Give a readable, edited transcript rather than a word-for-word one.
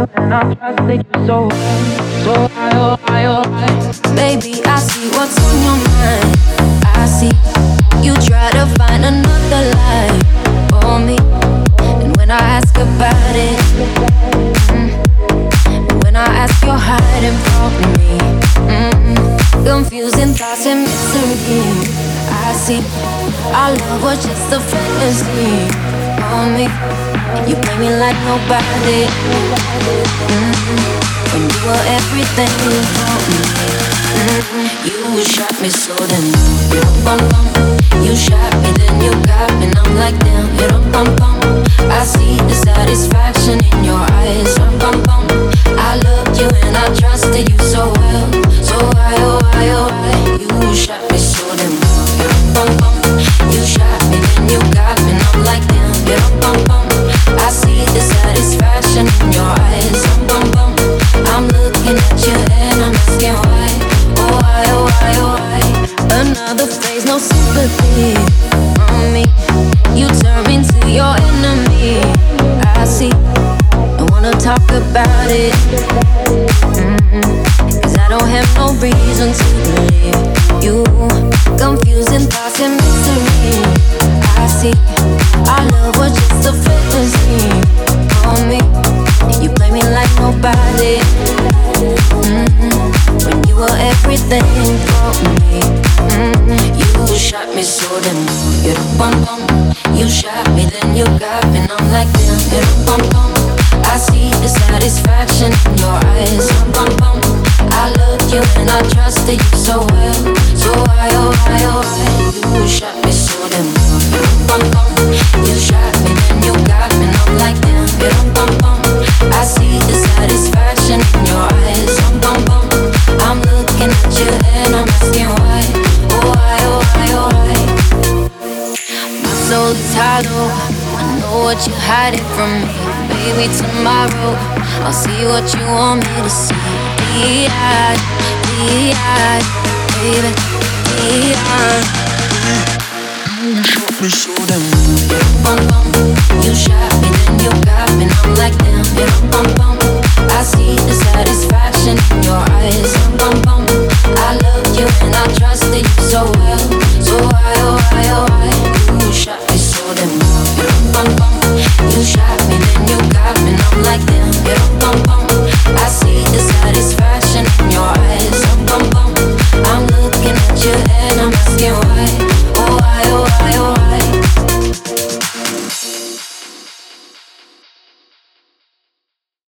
you and I trusted you so well. So high, oh high, oh high. Baby, I see what's on your mind. I see you try to find another life for me. And when I ask about it, when I ask, you're hiding from me. Confusing thoughts and mystery. I see our love was just a fantasy for me. You play me like nobody. When you were everything for me. You shot me so then you shot me, then you got me, and I'm like damn. I see the satisfaction in your eyes. I loved you and I trusted you so well. So why, oh why, oh why? You shot me so then you shot me, then you got me, and I'm like damn. I see the satisfaction in your eyes. I'm looking at you and I'm asking why. Oh why, oh why, oh why? Another phase, no sympathy on me. You turn into your enemy. I see, I wanna talk about it. Cause I don't have no reason to believe you. Confusing thoughts and mystery. I see, our love was just a fantasy on me. You play me like nobody. When you were everything for me. You shot me so then you shot me, then you got me, and I'm like damn. I see the satisfaction in your eyes. I loved you and I trusted you so well. So why, oh why, oh why? You shot me so then you shot me, then you got me, and I'm like damn. I see the satisfaction in your eyes. I'm looking at you and I'm asking why. Oh why, oh why, oh why? My soul's hollow. I know what you're hiding from me. Baby, tomorrow I'll see what you want me to see. D.I., baby, D.I. You shot me so damn. You shot me, then you got me, and I'm like damn. I see the satisfaction in your eyes.